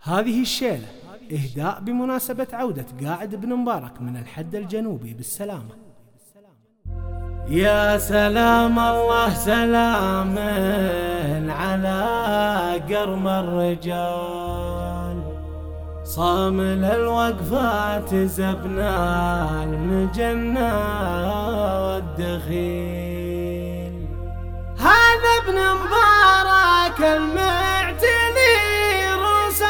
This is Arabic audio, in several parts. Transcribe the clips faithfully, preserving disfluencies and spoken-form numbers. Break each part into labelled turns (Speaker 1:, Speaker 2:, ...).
Speaker 1: هذه الشيلة إهداء بمناسبة عودة قائد بن مبارك من الحد الجنوبي بالسلامة.
Speaker 2: يا سلام الله سلام على قرم الرجال، صامل الوقفات زبنا المجنة والدخيل. هذا ابن مبارك المعتلي روس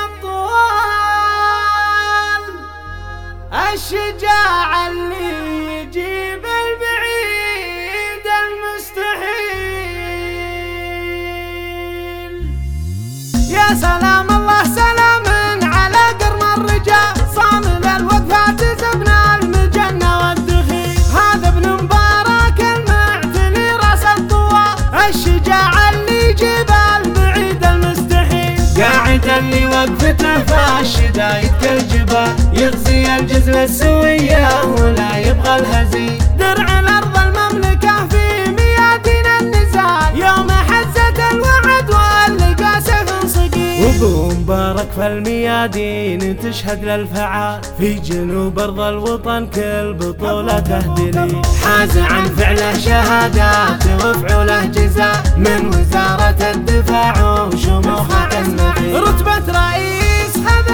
Speaker 2: الطوال، الشجاع اللي يجيب البعيد المستحيل. يا سلام الله سلام على قرم الرجال، صامل الوقفات زبنا المجنة والدخيل. هذا ابن مبارك المعتلي راس الطوال، الشجاع اللي يجيب البعيد المستحيل. قاعد اللي وقفته في الشدايد كالجبال، يغزي الجزل السوية ولا يبغى الهزيل. درع الأرض المملكة في ميادين النزال، يوم حزت الوعد واللقى سيف صقيل. وابو مبارك في الميادين تشهد للفعال، في جنوب أرض الوطن كل بطولة تهدلي. حاز عن فعله شهادات وفعله جزاء من وزارة الدفاع وشموخة النخيل. رتبة رئيس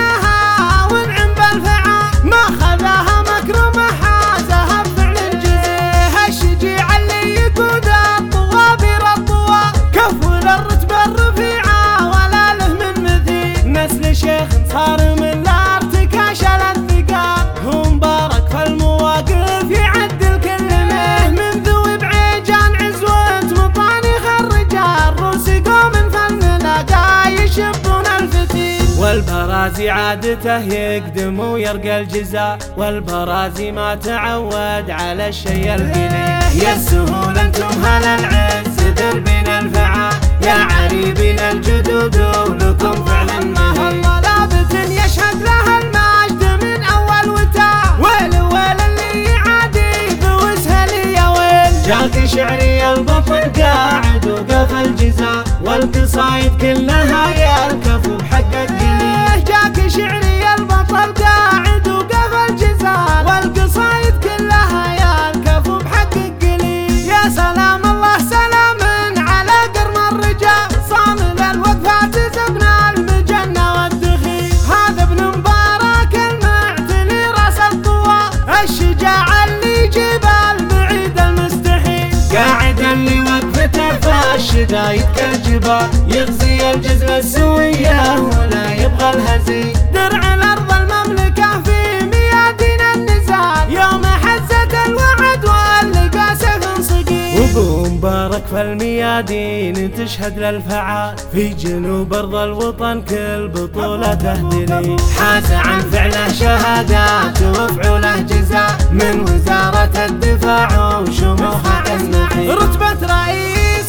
Speaker 2: خذاها ونعم بالفعال، ما خذاها مكرمة حازها بفعل الجزيل. الشجيع اللي يقود الطوابير الطوال، كفو للرتبة الرفيعة ولا له من مثيل. نسل شيخ صار من لا ارتكاش الثقال، هو مبارك في المواقف يعدل كل مه. من ذوي بعيجان عزوة مطانيخ الرجال، روس قوم في الملاقا يشبون الفتيل. والبرازي عادته يقدم ويرقى الجزاء، والبرازي ما تعود على الشي القليل. يا السهول انتم هل العز دربنا الفعال، يا عريبين الجدود ولكم فعلا مهيل. لابد يشهد له المجد من اول وتاء، ويل ويل اللي يعادي بوسها لي يا ويل. جاك شعري البطل قاعد وقف الجزاء، والقصايد كلها يركف بحق القليل. جاك شعري البطل قاعد وقف الجزاء، والقصايد كلها يركف بحق القليل. يا سلام الله سلام على قرم الرجال، صامل الوقفات زبنا المجنة والدخيل. هذا ابن مبارك المعتلي راس الطوال، الشجاع اللي يجيب البعيد المستحيل. قاعد اللي وقفته في الشدايد كالجبال، يغزي الجزل السوية ولا يبغى الهزيل. درع الأرض المملكة في ميادين النزال، يوم حزت الوعد واللقى سيف صقيل. وابو مبارك في الميادين تشهد للفعال، في جنوب أرض الوطن كل بطولة تهدلي. حاز عن فعله شهادات وفعله جزاء من وزارة الدفاع وشموخة النخيل. رتبة رئيس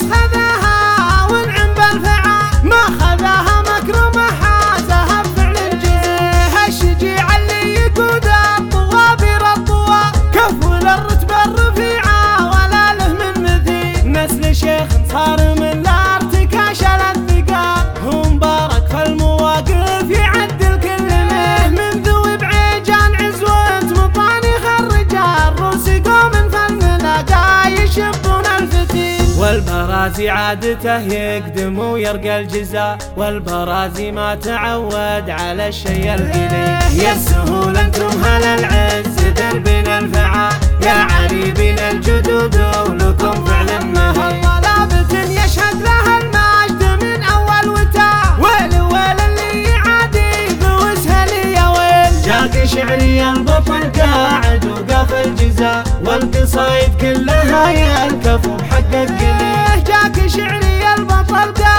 Speaker 2: خذاها ونعم بالفعال، ما خذاها مكرمة حازها بفعل الجزيل. الشجيع اللي يقود الطوابير الطوال، كفو للرتبة الرفيعة ولا له من مثيل. نسل شيخ صار من لا ارتكاش الثقال، هو مبارك في المواقف يعدل كل مه. من ذوي بعيجان عزوة مطانيخ الرجال، روس قوم في الملاقا يشبون الفتيل. والبرازي عادته يقدم ويرقى الجزاء، والبرازي ما تعود على الشي القليل. يا السهول انتم هل العز دربنا الفعال، يا عريبين الجدود ولكم فعلا مهيل. لابد يشهد له المجد من اول وتاء، ويل ويل اللي يعادي بوسها لي يا ويل. جاك شعري البطل قاعد وقف الجزاء، والقصايد كلها يركف بحق القليل. جاك شعري البطل قاعد